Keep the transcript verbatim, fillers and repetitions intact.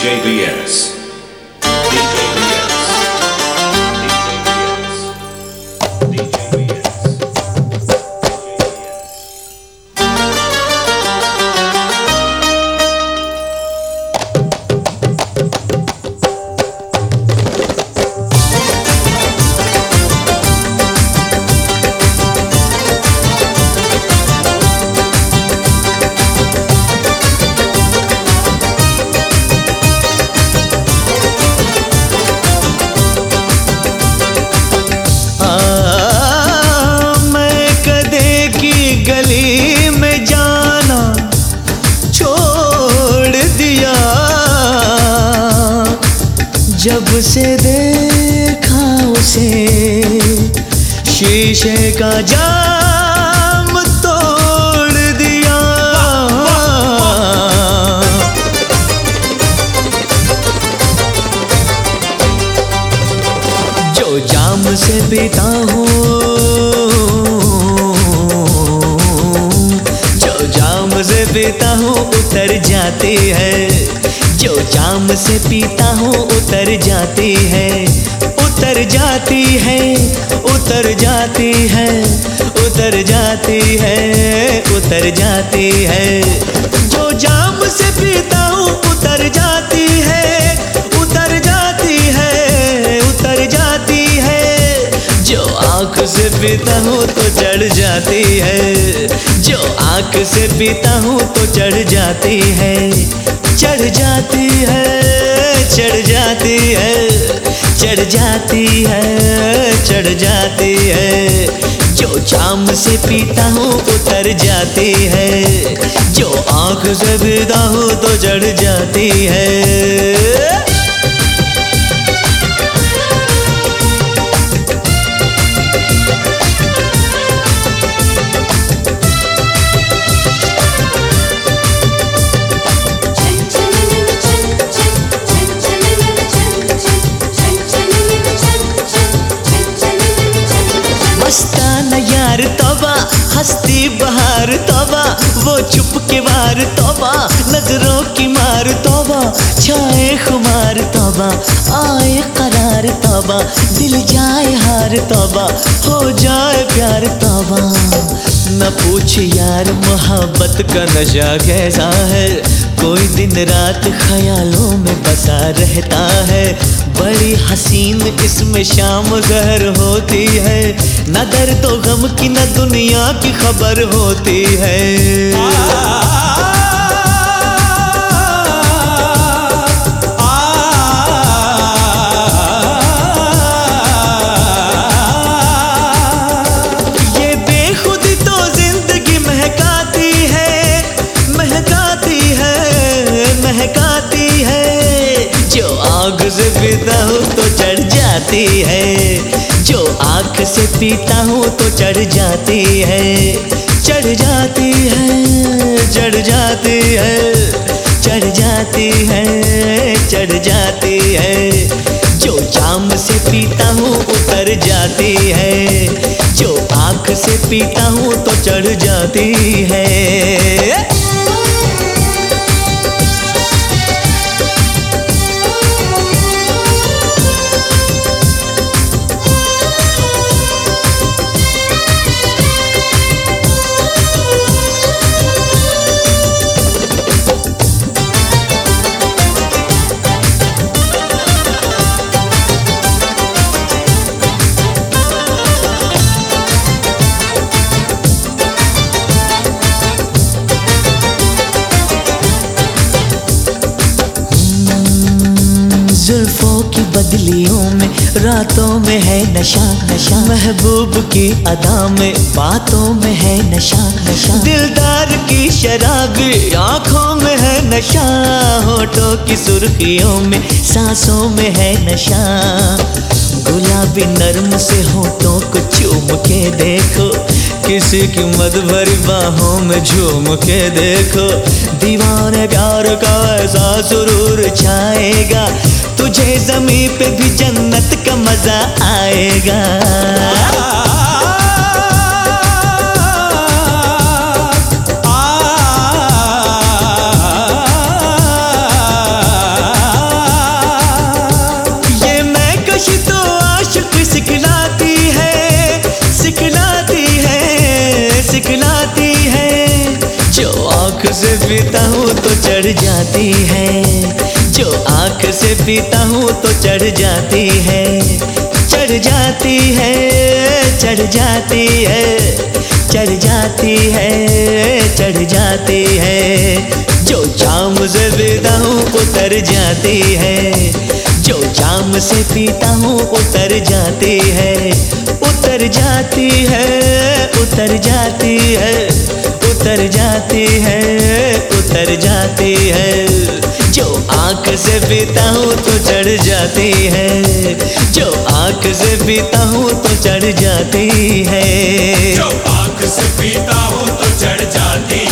J B S. D J B S. D J B S. जब से देखा उसे शीशे का जाम तोड़ दिया। जो जाम से पीता हूँ, जो जाम से पीता हूँ उतर जाती है। जो जाम से पीता हूँ उतर जाती है, उतर जाती है, उतर जाती है, उतर जाती है, उतर जाती है। जो जाम से पीता हूँ उतर जाती है, उतर जाती है, उतर जाती है। जो आँख से पीता हूँ तो चढ़ जाती है, जो आँख से पीता हूँ तो चढ़ जाती है, चढ़ जाती है, चढ़ जाती है, चढ़ जाती है, चढ़ जाती है। जो जाम से पीता हूँ उतर जाती है, जो आँख से पीता हूँ तो चढ़ जाती है। मस्ताना यार तौबा, हस्ती बहार तौबा, वो चुप के वार तौबा, नजरों की मार तौबा, छाए खुमार तौबा, आए करार तौबा, दिल जाए हार तौबा, हो जाए प्यार तौबा। न पूछ यार मोहब्बत का नशा कैसा है, कोई दिन रात ख्यालों में बसा रहता है। बड़ी हसीन इसमें शाम ज़हर होती है, न दर्द तो गम की न दुनिया की खबर होती है। ये बेखुदी तो जिंदगी महकाती है, महकाती है, महकाती है। जो आग से पीता हूँ तो चढ़ जाती है, जो आँख से पीता हूँ तो चढ़ जाती है, चढ़ जाती है, चढ़ जाती है, चढ़ जाती है, चढ़ जाती है। जो जाम से पीता हूँ उतर जाती है, जो आँख से पीता हूँ तो चढ़ जाती है। जुल्फों की बदलियों में रातों में है नशा, नशा महबूब की अदा में बातों में है नशा, नशा दिलदार की शराबी आँखों में है नशा, होठों की सुर्खियों में सांसों में है नशा। गुलाबी नर्म से होठों को चूम के देखो, किसी की मद भरी बाहों में झूम के देखो। दीवाने प्यार का ऐसा सुरूर छाएगा, तुझे ज़मीं पे भी जन्नत का मजा आएगा। आ, आ, आ, आ, उतर जाती है। जो आंख से पीता हूँ तो चढ़ जाती है, चढ़ जाती है, चढ़ जाती है, चढ़ जाती है, चढ़ जाती है। जो जाम से पीता हूँ उतर जाती है, जो जाम से पीता हूँ उतर जाती है, उतर जाती है, उतर जाती है, उतर जाती है, उतर जाती है। जो आंख से पीता हूँ तो चढ़ जाती है, जो आंख से पीता हूँ तो चढ़ जाती है। जो आंख से पीता हूँ तो चढ़ जाती